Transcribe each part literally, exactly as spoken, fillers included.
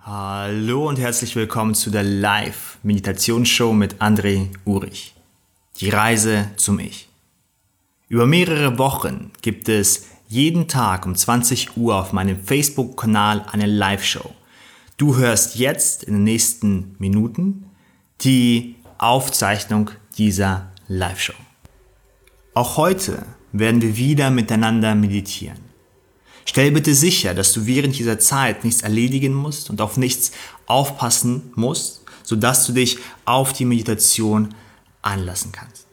Hallo und herzlich willkommen zu der Live-Meditationsshow mit André Urich. Die Reise zum Ich. Über mehrere Wochen gibt es jeden Tag um zwanzig Uhr auf meinem Facebook-Kanal eine Live-Show. Du hörst jetzt in den nächsten Minuten die Aufzeichnung dieser Live-Show. Auch heute werden wir wieder miteinander meditieren. Stell bitte sicher, dass du während dieser Zeit nichts erledigen musst und auf nichts aufpassen musst, sodass du dich auf die Meditation einlassen kannst.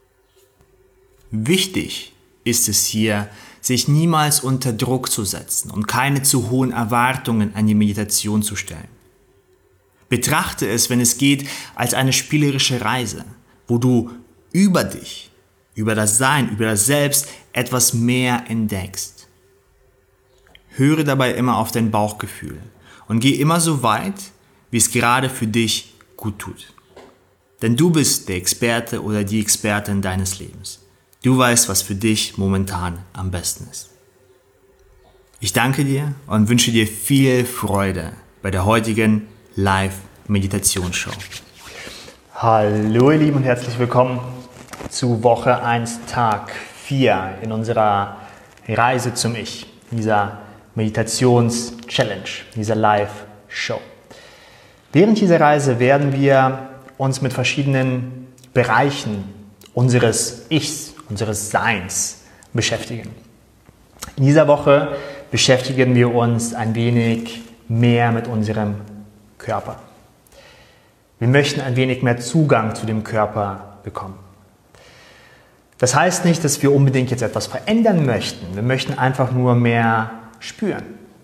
Wichtig ist es hier, sich niemals unter Druck zu setzen und keine zu hohen Erwartungen an die Meditation zu stellen. Betrachte es, wenn es geht, als eine spielerische Reise, wo du über dich, über das Sein, über das Selbst etwas mehr entdeckst. Höre dabei immer auf dein Bauchgefühl und geh immer so weit, wie es gerade für dich gut tut. Denn du bist der Experte oder die Expertin deines Lebens. Du weißt, was für dich momentan am besten ist. Ich danke dir und wünsche dir viel Freude bei der heutigen Live-Meditationsshow. Hallo ihr Lieben und herzlich willkommen zu Woche eins, Tag vier in unserer Reise zum Ich, dieser Meditations-Challenge, dieser Live-Show. Während dieser Reise werden wir uns mit verschiedenen Bereichen unseres Ichs, unseres Seins beschäftigen. In dieser Woche beschäftigen wir uns ein wenig mehr mit unserem Körper. Wir möchten ein wenig mehr Zugang zu dem Körper bekommen. Das heißt nicht, dass wir unbedingt jetzt etwas verändern möchten. Wir möchten einfach nur mehr spüren,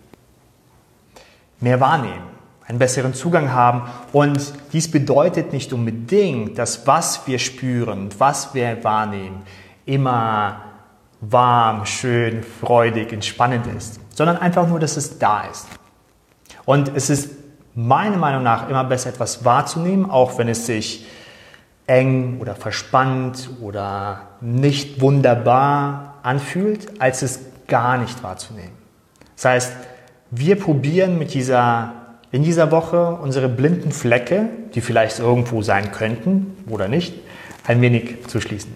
mehr wahrnehmen, einen besseren Zugang haben. Und dies bedeutet nicht unbedingt, dass was wir spüren, was wir wahrnehmen, immer warm, schön, freudig, entspannend ist, sondern einfach nur, dass es da ist. Und es ist meiner Meinung nach immer besser, etwas wahrzunehmen, auch wenn es sich eng oder verspannt oder nicht wunderbar anfühlt, als es gar nicht wahrzunehmen. Das heißt, wir probieren mit dieser, in dieser Woche unsere blinden Flecke, die vielleicht irgendwo sein könnten oder nicht, ein wenig zu schließen.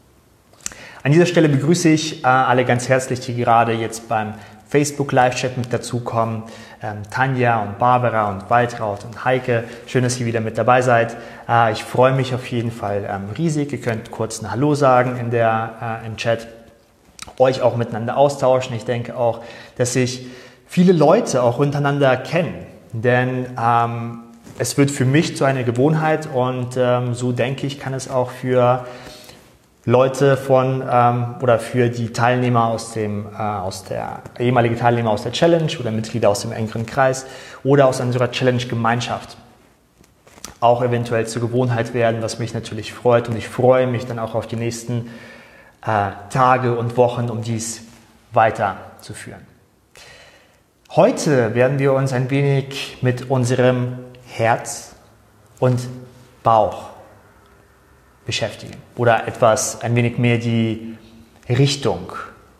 An dieser Stelle begrüße ich äh, alle ganz herzlich, die gerade jetzt beim Facebook-Live-Chat mit dazukommen. Ähm, Tanja und Barbara und Waltraud und Heike. Schön, dass ihr wieder mit dabei seid. Äh, ich freue mich auf jeden Fall ähm, riesig. Ihr könnt kurz ein Hallo sagen in der, äh, im Chat. Euch auch miteinander austauschen. Ich denke auch, dass sich viele Leute auch untereinander kennen. Denn ähm, es wird für mich zu einer Gewohnheit und ähm, so denke ich, kann es auch für Leute von ähm, oder für die Teilnehmer aus dem äh, aus der ehemalige Teilnehmer aus der Challenge oder Mitglieder aus dem engeren Kreis oder aus unserer Challenge-Gemeinschaft auch eventuell zur Gewohnheit werden, was mich natürlich freut, und ich freue mich dann auch auf die nächsten äh, Tage und Wochen, um dies weiterzuführen. Heute werden wir uns ein wenig mit unserem Herz und Bauch beschäftigen oder etwas, ein wenig mehr die Richtung,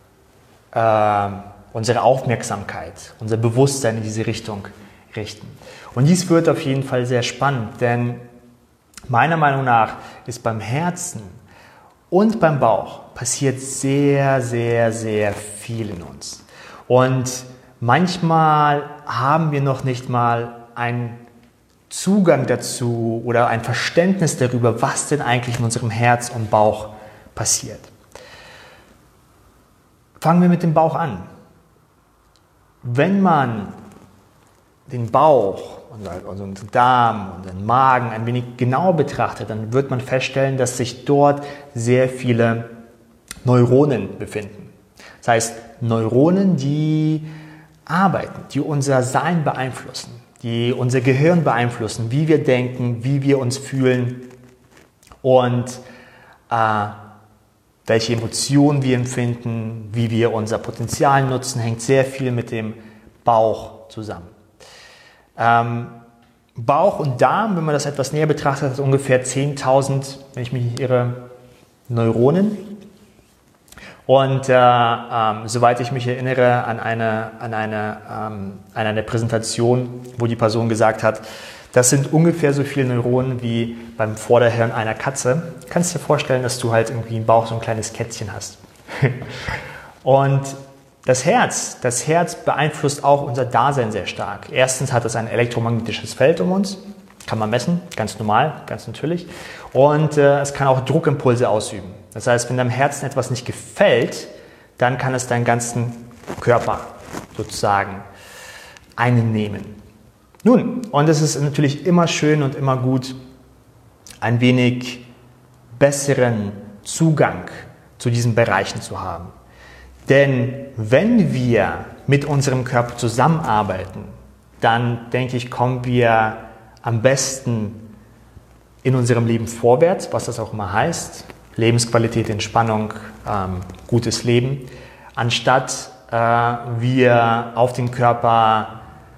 äh, unsere Aufmerksamkeit, unser Bewusstsein in diese Richtung richten. Und dies wird auf jeden Fall sehr spannend, denn meiner Meinung nach ist beim Herzen und beim Bauch passiert sehr, sehr, sehr viel in uns. Und manchmal haben wir noch nicht mal ein Zugang dazu oder ein Verständnis darüber, was denn eigentlich in unserem Herz und Bauch passiert. Fangen wir mit dem Bauch an. Wenn man den Bauch, unseren Darm und den Magen ein wenig genauer betrachtet, dann wird man feststellen, dass sich dort sehr viele Neuronen befinden. Das heißt, Neuronen, die arbeiten, die unser Sein beeinflussen, die unser Gehirn beeinflussen, wie wir denken, wie wir uns fühlen und äh, welche Emotionen wir empfinden, wie wir unser Potenzial nutzen, hängt sehr viel mit dem Bauch zusammen. Ähm, Bauch und Darm, wenn man das etwas näher betrachtet, hat ungefähr zehntausend, wenn ich mich nicht irre, Neuronen. Und äh, ähm, soweit ich mich erinnere an eine, an, eine, ähm, an eine Präsentation, wo die Person gesagt hat, das sind ungefähr so viele Neuronen wie beim Vorderhirn einer Katze. Du kannst dir vorstellen, dass du halt irgendwie im Bauch so ein kleines Kätzchen hast. Und das Herz, das Herz beeinflusst auch unser Dasein sehr stark. Erstens hat es ein elektromagnetisches Feld um uns, kann man messen, ganz normal, ganz natürlich. Und äh, es kann auch Druckimpulse ausüben. Das heißt, wenn deinem Herzen etwas nicht gefällt, dann kann es deinen ganzen Körper sozusagen einnehmen. Nun, und es ist natürlich immer schön und immer gut, ein wenig besseren Zugang zu diesen Bereichen zu haben. Denn wenn wir mit unserem Körper zusammenarbeiten, dann denke ich, kommen wir am besten in unserem Leben vorwärts, was das auch immer heißt. Lebensqualität, Entspannung, ähm, gutes Leben, anstatt äh, wir auf den Körper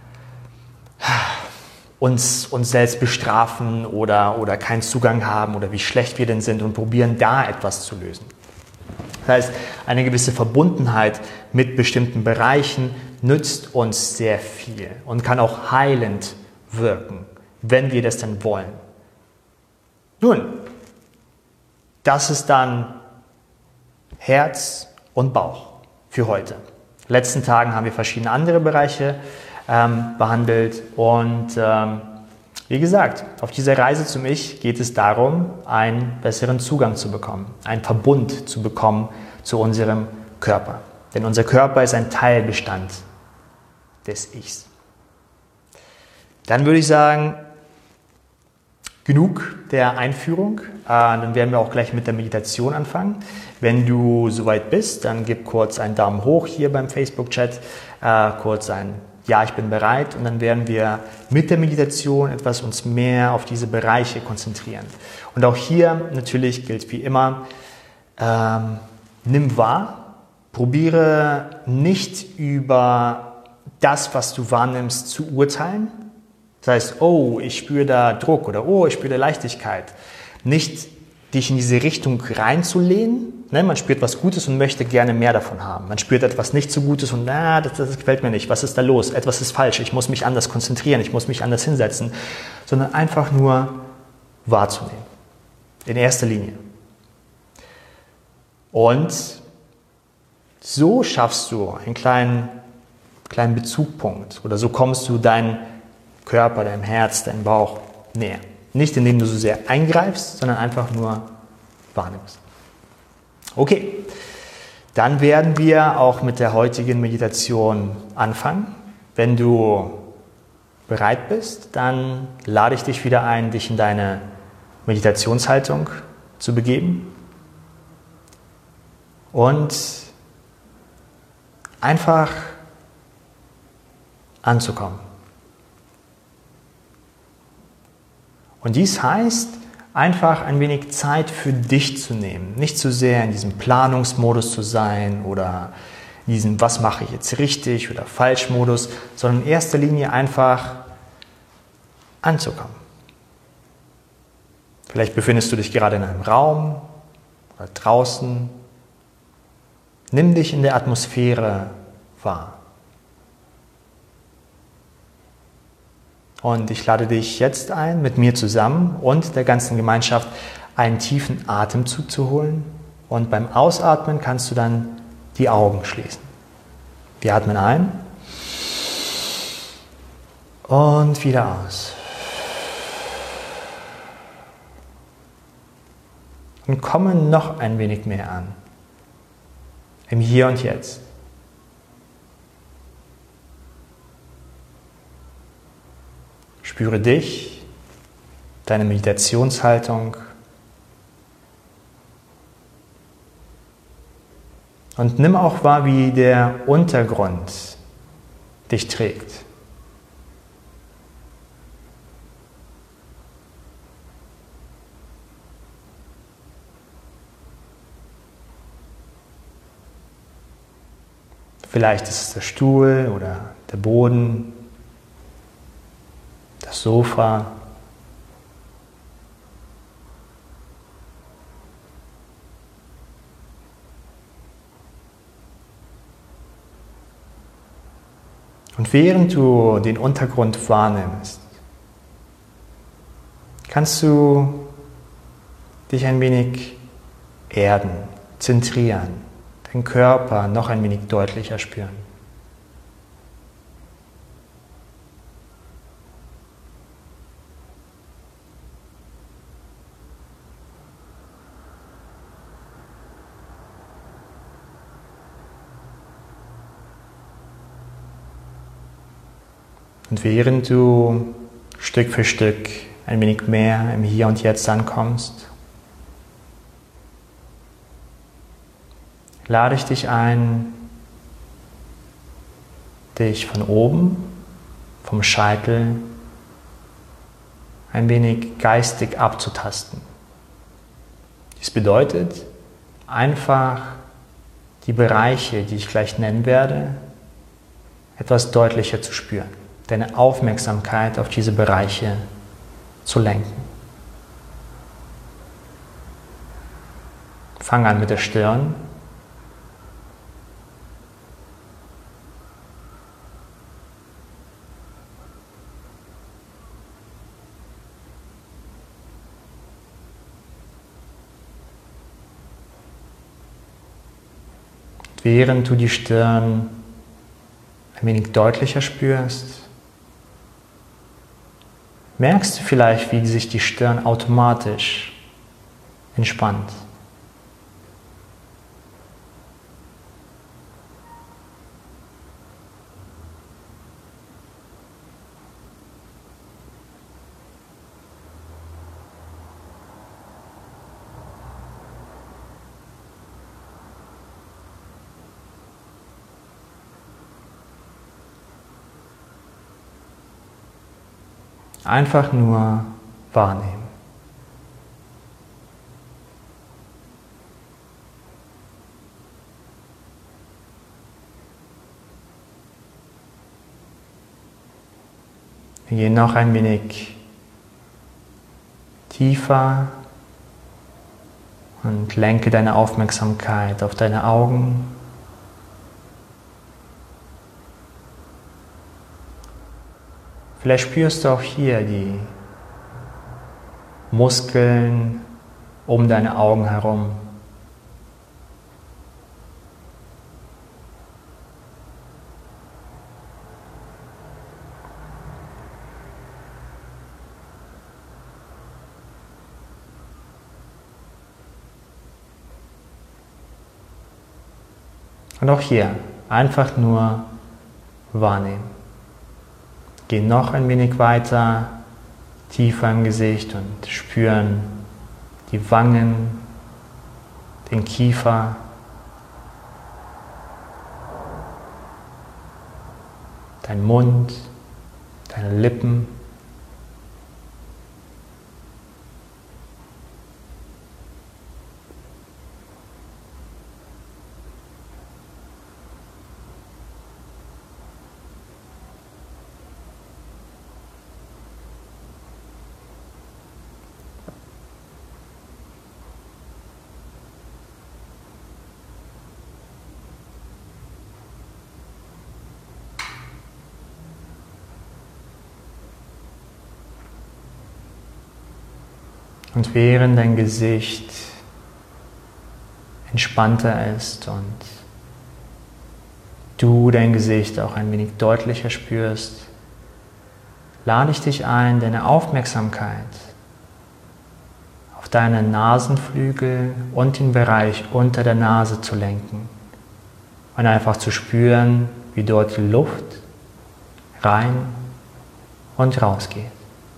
uns, uns selbst bestrafen oder, oder keinen Zugang haben oder wie schlecht wir denn sind und probieren, da etwas zu lösen. Das heißt, eine gewisse Verbundenheit mit bestimmten Bereichen nützt uns sehr viel und kann auch heilend wirken, wenn wir das dann wollen. Nun, das ist dann Herz und Bauch für heute. In den letzten Tagen haben wir verschiedene andere Bereiche ähm, behandelt und ähm, wie gesagt, auf dieser Reise zum Ich geht es darum, einen besseren Zugang zu bekommen, einen Verbund zu bekommen zu unserem Körper. Denn unser Körper ist ein Teilbestand des Ichs. Dann würde ich sagen, genug der Einführung. Äh, dann werden wir auch gleich mit der Meditation anfangen. Wenn du soweit bist, dann gib kurz einen Daumen hoch hier beim Facebook-Chat, äh, kurz ein Ja, ich bin bereit. Und dann werden wir mit der Meditation etwas uns mehr auf diese Bereiche konzentrieren. Und auch hier natürlich gilt wie immer, ähm, nimm wahr, probiere nicht über das, was du wahrnimmst, zu urteilen. Das heißt, oh, ich spüre da Druck oder oh, ich spüre da Leichtigkeit. Nicht dich in diese Richtung reinzulehnen. Ne? Man spürt was Gutes und möchte gerne mehr davon haben. Man spürt etwas nicht so Gutes und na, das, das gefällt mir nicht. Was ist da los? Etwas ist falsch. Ich muss mich anders konzentrieren. Ich muss mich anders hinsetzen. Sondern einfach nur wahrzunehmen. In erster Linie. Und so schaffst du einen kleinen, kleinen Bezugpunkt. Oder so kommst du deinen Körper, deinem Herz, deinem Bauch näher. Nicht indem du so sehr eingreifst, sondern einfach nur wahrnimmst. Okay, dann werden wir auch mit der heutigen Meditation anfangen. Wenn du bereit bist, dann lade ich dich wieder ein, dich in deine Meditationshaltung zu begeben und einfach anzukommen. Und dies heißt, einfach ein wenig Zeit für dich zu nehmen. Nicht zu sehr in diesem Planungsmodus zu sein oder in diesem was mache ich jetzt richtig oder falsch Modus, sondern in erster Linie einfach anzukommen. Vielleicht befindest du dich gerade in einem Raum oder draußen. Nimm dich in der Atmosphäre wahr. Und ich lade dich jetzt ein, mit mir zusammen und der ganzen Gemeinschaft einen tiefen Atemzug zu holen. Und beim Ausatmen kannst du dann die Augen schließen. Wir atmen ein und wieder aus. Und kommen noch ein wenig mehr an. Im Hier und Jetzt. Spüre dich, deine Meditationshaltung und nimm auch wahr, wie der Untergrund dich trägt. Vielleicht ist es der Stuhl oder der Boden, das Sofa. Und während du den Untergrund wahrnimmst, kannst du dich ein wenig erden, zentrieren, den Körper noch ein wenig deutlicher spüren. Und während du Stück für Stück ein wenig mehr im Hier und Jetzt ankommst, lade ich dich ein, dich von oben, vom Scheitel, ein wenig geistig abzutasten. Dies bedeutet, einfach die Bereiche, die ich gleich nennen werde, etwas deutlicher zu spüren, deine Aufmerksamkeit auf diese Bereiche zu lenken. Fang an mit der Stirn. Während du die Stirn ein wenig deutlicher spürst, merkst du vielleicht, wie sich die Stirn automatisch entspannt. Einfach nur wahrnehmen. Wir gehen noch ein wenig tiefer und lenke deine Aufmerksamkeit auf deine Augen. Vielleicht spürst du auch hier die Muskeln um deine Augen herum. Und auch hier einfach nur wahrnehmen. Geh noch ein wenig weiter, tiefer im Gesicht und spüren die Wangen, den Kiefer, dein Mund, deine Lippen. Und während dein Gesicht entspannter ist und du dein Gesicht auch ein wenig deutlicher spürst, lade ich dich ein, deine Aufmerksamkeit auf deine Nasenflügel und den Bereich unter der Nase zu lenken und einfach zu spüren, wie dort die Luft rein und raus geht.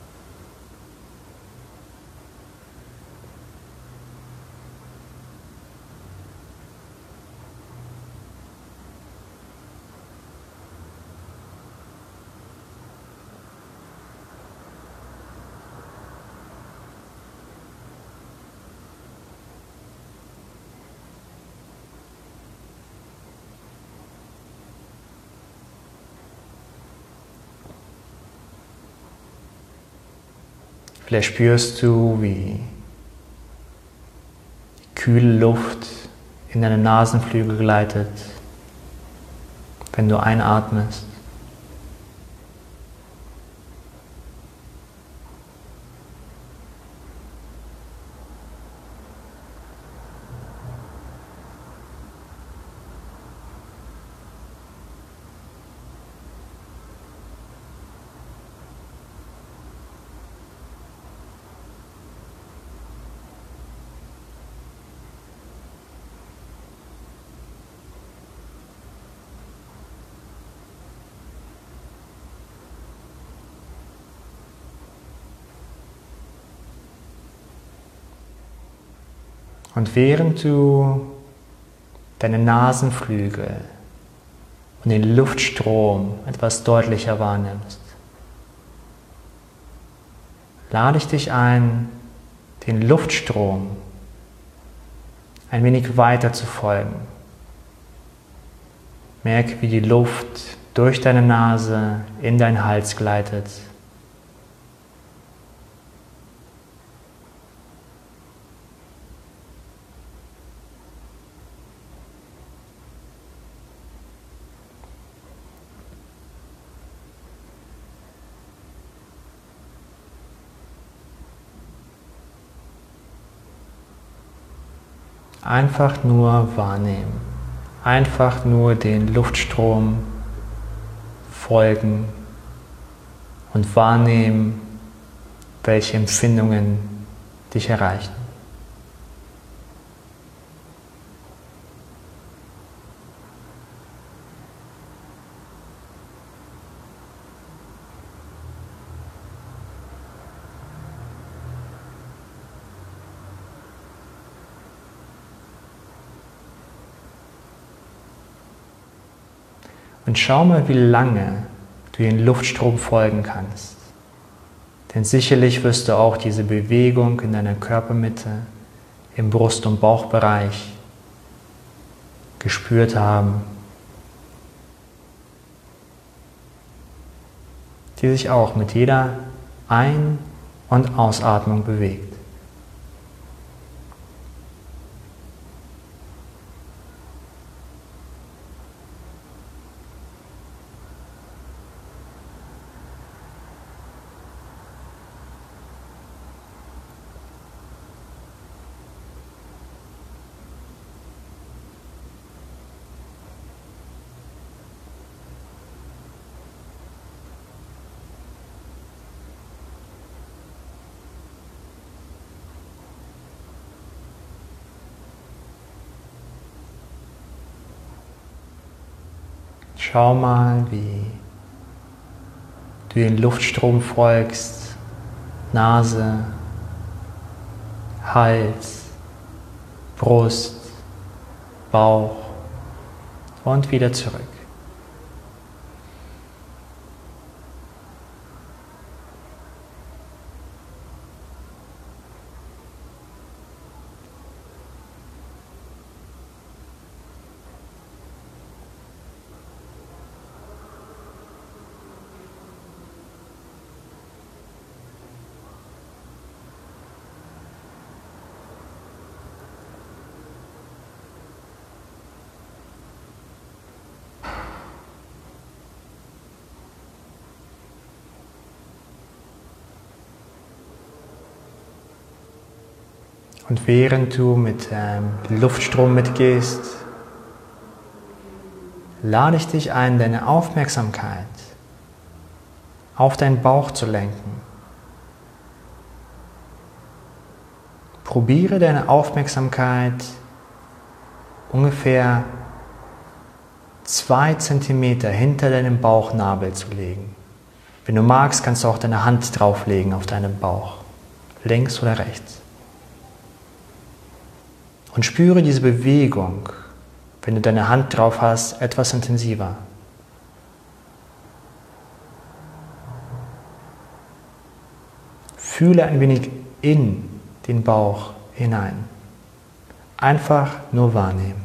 Vielleicht spürst du, wie die kühle Luft in deine Nasenflügel gleitet, wenn du einatmest. Und während du deine Nasenflügel und den Luftstrom etwas deutlicher wahrnimmst, lade ich dich ein, den Luftstrom ein wenig weiter zu folgen. Merke, wie die Luft durch deine Nase in deinen Hals gleitet. Einfach nur wahrnehmen. Einfach nur den Luftstrom folgen und wahrnehmen, welche Empfindungen dich erreichen. Und schau mal, wie lange du den Luftstrom folgen kannst. Denn sicherlich wirst du auch diese Bewegung in deiner Körpermitte, im Brust- und Bauchbereich gespürt haben, die sich auch mit jeder Ein- und Ausatmung bewegt. Schau mal, wie du den Luftstrom folgst, Nase, Hals, Brust, Bauch und wieder zurück. Und während du mit dem Luftstrom mitgehst, lade ich dich ein, deine Aufmerksamkeit auf deinen Bauch zu lenken. Probiere deine Aufmerksamkeit ungefähr zwei Zentimeter hinter deinem Bauchnabel zu legen. Wenn du magst, kannst du auch deine Hand drauflegen auf deinen Bauch, links oder rechts. Und spüre diese Bewegung, wenn du deine Hand drauf hast, etwas intensiver. Fühle ein wenig in den Bauch hinein. Einfach nur wahrnehmen.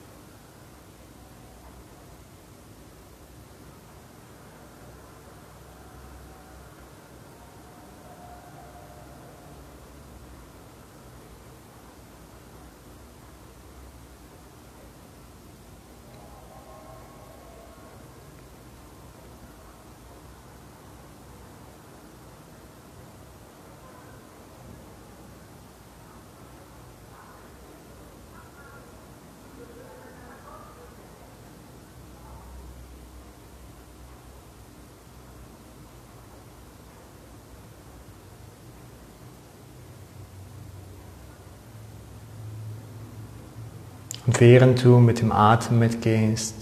Und während du mit dem Atem mitgehst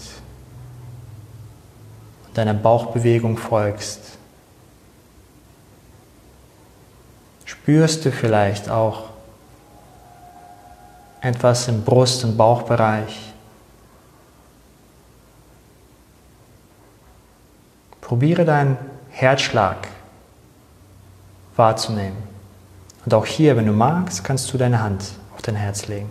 und deiner Bauchbewegung folgst, spürst du vielleicht auch etwas im Brust- und Bauchbereich. Probiere deinen Herzschlag wahrzunehmen. Und auch hier, wenn du magst, kannst du deine Hand auf dein Herz legen.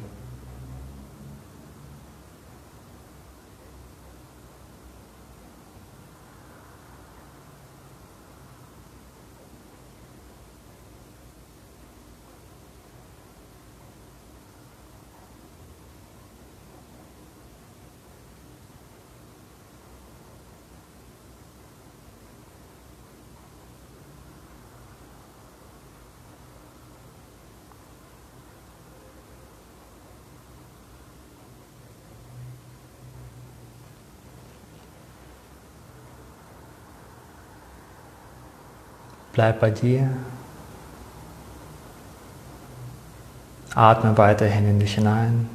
Bleib bei dir. Atme weiterhin in dich hinein.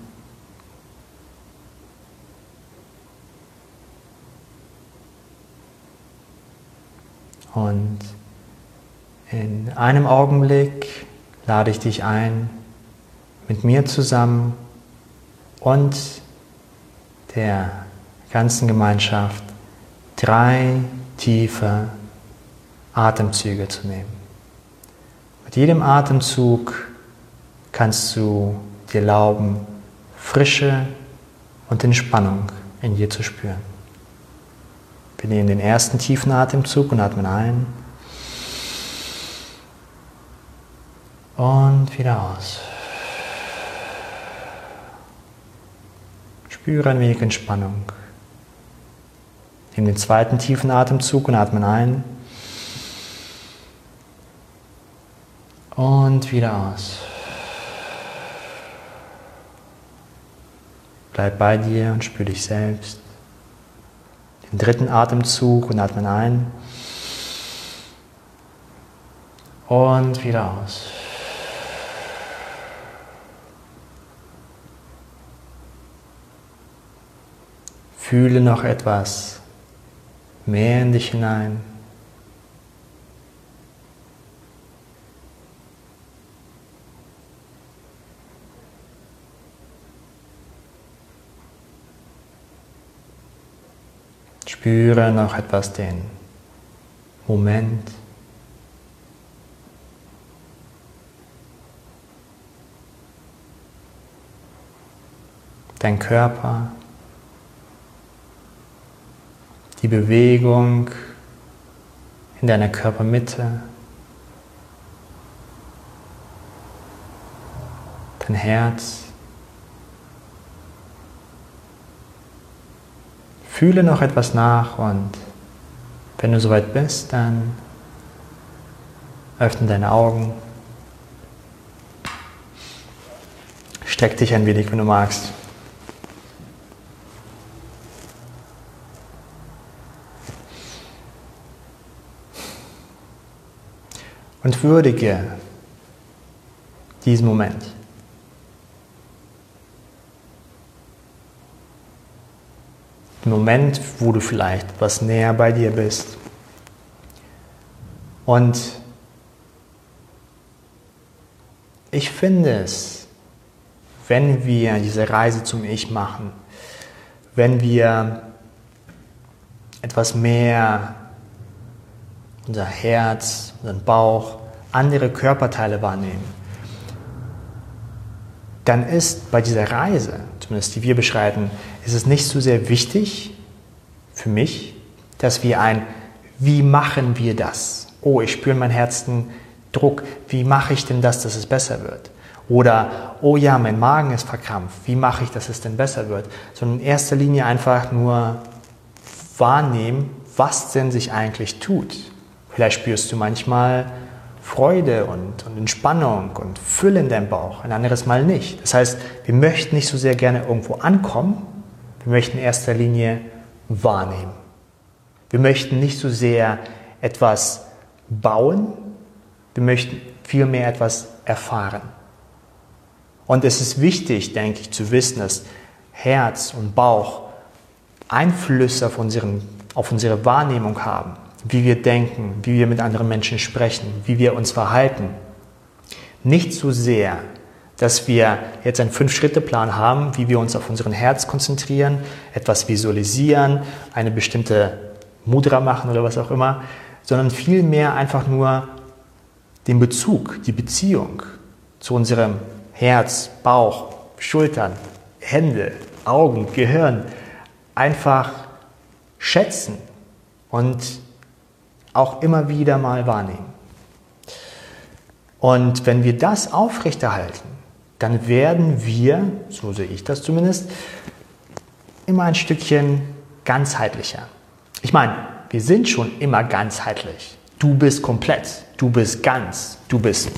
Und in einem Augenblick lade ich dich ein, mit mir zusammen und der ganzen Gemeinschaft drei tiefe Atemzüge zu nehmen. Mit jedem Atemzug kannst du dir erlauben, Frische und Entspannung in dir zu spüren. Wir nehmen den ersten tiefen Atemzug und atmen ein und wieder aus. Spüre ein wenig Entspannung. Nehmen den zweiten tiefen Atemzug und atmen ein. Und wieder aus. Bleib bei dir und spür dich selbst. Den dritten Atemzug und atmen ein. Und wieder aus. Fühle noch etwas mehr in dich hinein. Spüre noch etwas den Moment. Dein Körper. Die Bewegung in deiner Körpermitte. Dein Herz. Fühle noch etwas nach und wenn du soweit bist, dann öffne deine Augen. Streck dich ein wenig, wenn du magst. Und würdige diesen Moment. Den Moment, wo du vielleicht etwas näher bei dir bist. Und ich finde es, wenn wir diese Reise zum Ich machen, wenn wir etwas mehr unser Herz, unseren Bauch, andere Körperteile wahrnehmen, dann ist bei dieser Reise, zumindest die wir beschreiten, ist es nicht so sehr wichtig für mich, dass wir ein, wie machen wir das? Oh, ich spüre in meinem Herzen Druck, wie mache ich denn das, dass es besser wird? Oder, oh ja, mein Magen ist verkrampft, wie mache ich, dass es denn besser wird? Sondern in erster Linie einfach nur wahrnehmen, was denn sich eigentlich tut. Vielleicht spürst du manchmal Freude und, und Entspannung und Fülle in deinem Bauch, ein anderes Mal nicht. Das heißt, wir möchten nicht so sehr gerne irgendwo ankommen, wir möchten in erster Linie wahrnehmen. Wir möchten nicht so sehr etwas bauen, wir möchten vielmehr etwas erfahren. Und es ist wichtig, denke ich, zu wissen, dass Herz und Bauch Einflüsse auf, unseren, auf unsere Wahrnehmung haben. Wie wir denken, wie wir mit anderen Menschen sprechen, wie wir uns verhalten. Nicht so sehr dass wir jetzt einen Fünf-Schritte-Plan haben, wie wir uns auf unseren Herz konzentrieren, etwas visualisieren, eine bestimmte Mudra machen oder was auch immer, sondern vielmehr einfach nur den Bezug, die Beziehung zu unserem Herz, Bauch, Schultern, Hände, Augen, Gehirn einfach schätzen und auch immer wieder mal wahrnehmen. Und wenn wir das aufrechterhalten, dann werden wir, so sehe ich das zumindest, immer ein Stückchen ganzheitlicher. Ich meine, wir sind schon immer ganzheitlich. Du bist komplett, du bist ganz, du bist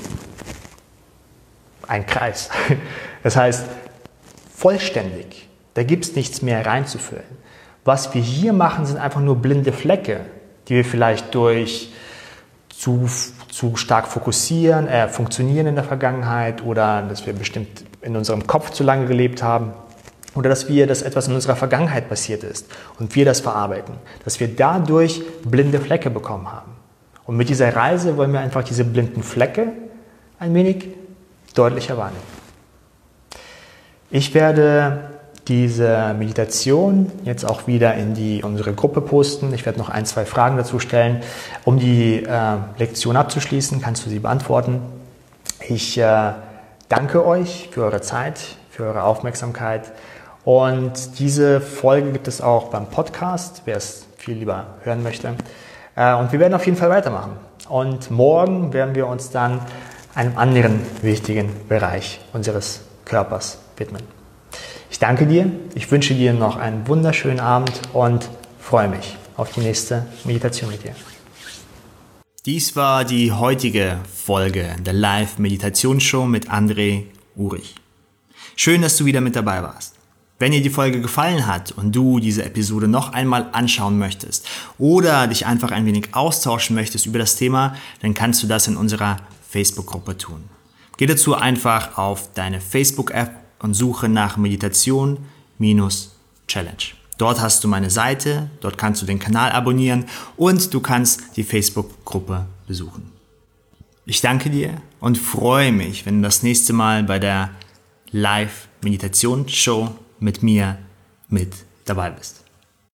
ein Kreis. Das heißt, vollständig. Da gibt es nichts mehr reinzufüllen. Was wir hier machen, sind einfach nur blinde Flecke, die wir vielleicht durch zu, zu stark fokussieren, äh, funktionieren in der Vergangenheit oder dass wir bestimmt in unserem Kopf zu lange gelebt haben oder dass wir, dass etwas in unserer Vergangenheit passiert ist und wir das verarbeiten, dass wir dadurch blinde Flecke bekommen haben. Und mit dieser Reise wollen wir einfach diese blinden Flecke ein wenig deutlicher wahrnehmen. Ich werde diese Meditation jetzt auch wieder in die, unsere Gruppe posten. Ich werde noch ein, zwei Fragen dazu stellen. Um die äh, Lektion abzuschließen, kannst du sie beantworten. Ich äh, danke euch für eure Zeit, für eure Aufmerksamkeit. Und diese Folge gibt es auch beim Podcast, wer es viel lieber hören möchte. Äh, und wir werden auf jeden Fall weitermachen. Und morgen werden wir uns dann einem anderen wichtigen Bereich unseres Körpers widmen. Ich danke dir, ich wünsche dir noch einen wunderschönen Abend und freue mich auf die nächste Meditation mit dir. Dies war die heutige Folge der Live-Meditationsshow mit André Urich. Schön, dass du wieder mit dabei warst. Wenn dir die Folge gefallen hat und du diese Episode noch einmal anschauen möchtest oder dich einfach ein wenig austauschen möchtest über das Thema, dann kannst du das in unserer Facebook-Gruppe tun. Geh dazu einfach auf deine Facebook-App und suche nach Meditation-Challenge. Dort hast du meine Seite, dort kannst du den Kanal abonnieren und du kannst die Facebook-Gruppe besuchen. Ich danke dir und freue mich, wenn du das nächste Mal bei der Live-Meditation-Show mit mir mit dabei bist.